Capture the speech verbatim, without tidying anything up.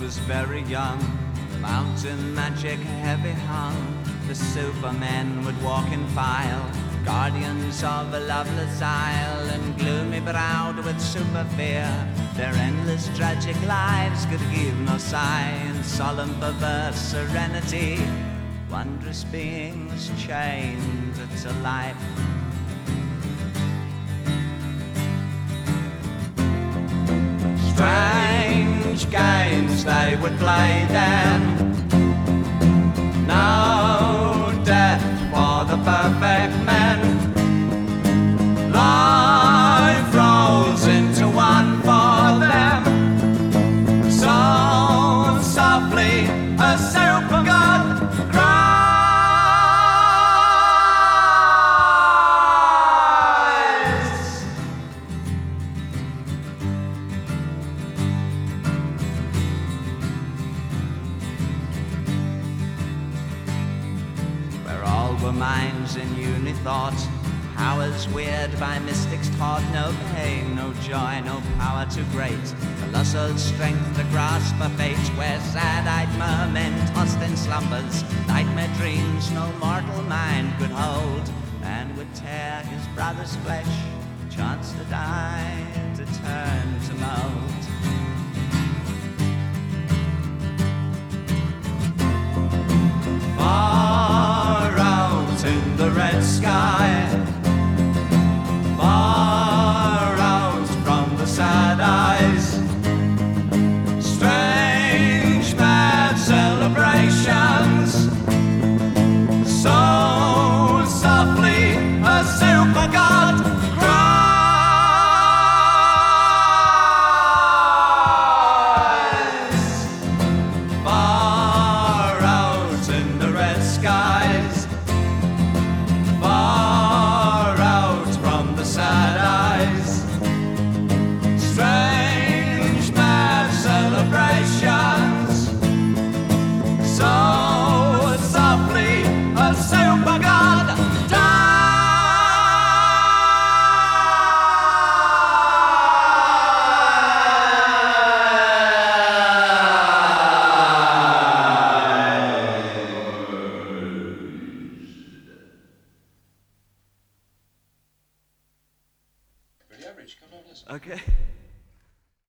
was very young, mountain magic heavy hung. The supermen would walk in file, guardians of a loveless isle, and gloomy browed with super fear. Their endless tragic lives could give no sign, solemn perverse serenity. Wondrous beings chained to life. Strange games they would play then. No death for the perfect men. Life rolls into one for them. So softly a super god cries. Where all were minds in uni-thought, powers weird by mystics taught. No pain, no joy, no power too great, colossal strength to grasp a fate. Where sad-eyed mermen tossed in slumbers, nightmare dreams no mortal mind could hold, and would tear his brother's flesh, chance to die, to turn to mold.